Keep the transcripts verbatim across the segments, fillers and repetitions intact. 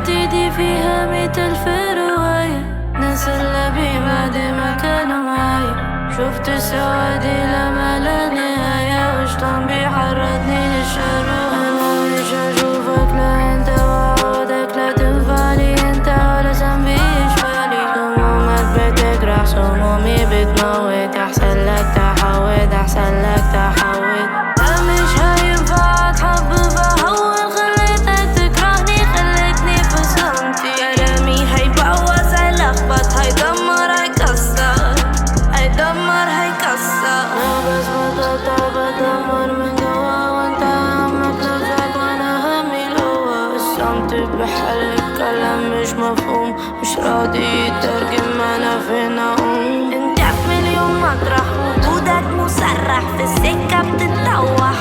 حطيت ايدي فيها ميت الف رواية، ناس اللي بعد ما كانوا معايا. شفت سوادي لما لا نهاية، وشطان بيحرضني للشر. أنا مش هشوفك لا انت، وعودك لا تنفعلي انت ولا ذنبي يشفالي. همومك بتجرح همومي بتموت، احسن لك تحوت احسن لك تحوت. لا مش هينفع اتحب بهون، خليتك تكرهني خليتني في صمتي. كلامي هيبوظ هيلخبط هيدمر هيكسر هيدمر هيكسر. انا بس بطلع بدمر من جوا، وانت همك نفسك وانا همي الهوا. الصمت بحل الكلام مش مفهوم، مش راضي يترجم انا فين اقوم. انت في مليون مطرح، وجودك مسرح في السكة بتتطوح.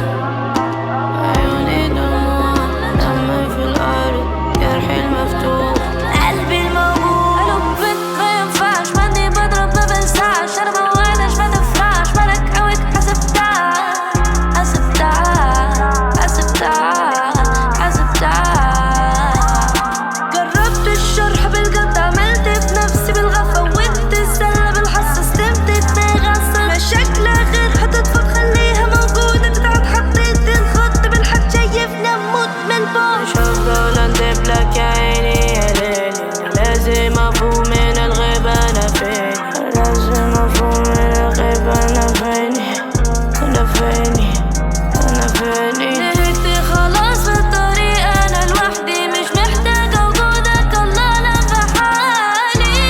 عيوني دموع دم في الارض، جرحي المفتوح قلبي الموجوع. قلب بنت ما ينفعش، ماني بضرب ما بنساش. انا موالش ما تفرعش، مالك قويك حسبتها حسبتها حسبتها حسبتها. جربت الشرح بالجد، عملت في نفسي بالغفا، وانت السلة بالحس استمت دماغي عالصف. مشاكلها غير هتطفى خليها موجودة، تتعب حطيت الخط بالحد شايفنا نموت من البعد. مش هفضل اندب لك يا عيني يا ليلي، لازم افوق من الغيبة انا فيني. لازم افوق من الغيبة انا فيني انا فيني انا فيني. زهقت خلاص في الطريق انا لوحدي، مش محتاجة وجودك. الله انا بحالي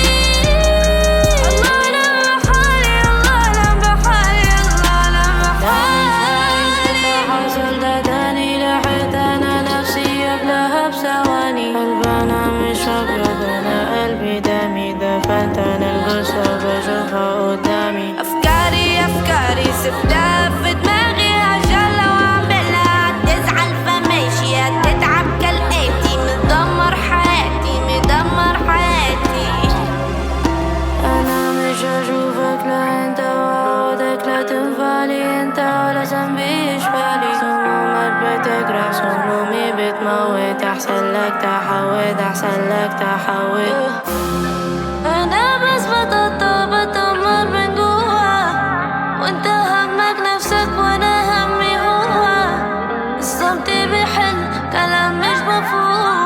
الله انا بحالي الله انا بحالي الله انا بحالي. حصل ده تاني، لحقت انا نفسي قبلها بثواني. قلبي انا مش ابيض، انا قلبي دمي، دفنت انا الجثة بشوفها قدامي. افكاري افكاري سبتها في دماغي، عشان لو اعملها هتزعل فماشي. هتتعب كالاتي، مدمر حياتي مدمر حياتي. انا مش هشوفك لا انت، وعودك لا تنفعلي انت ولا ذنبي يشفالي. همومك بتجرح همومي بتموت، احسن لك تحوت احسن لك تحوت. انا بس بطلع بدمر من جوا، وانت همك نفسك وانا همي هو. الصمت بيحل كلام مش مفهوم.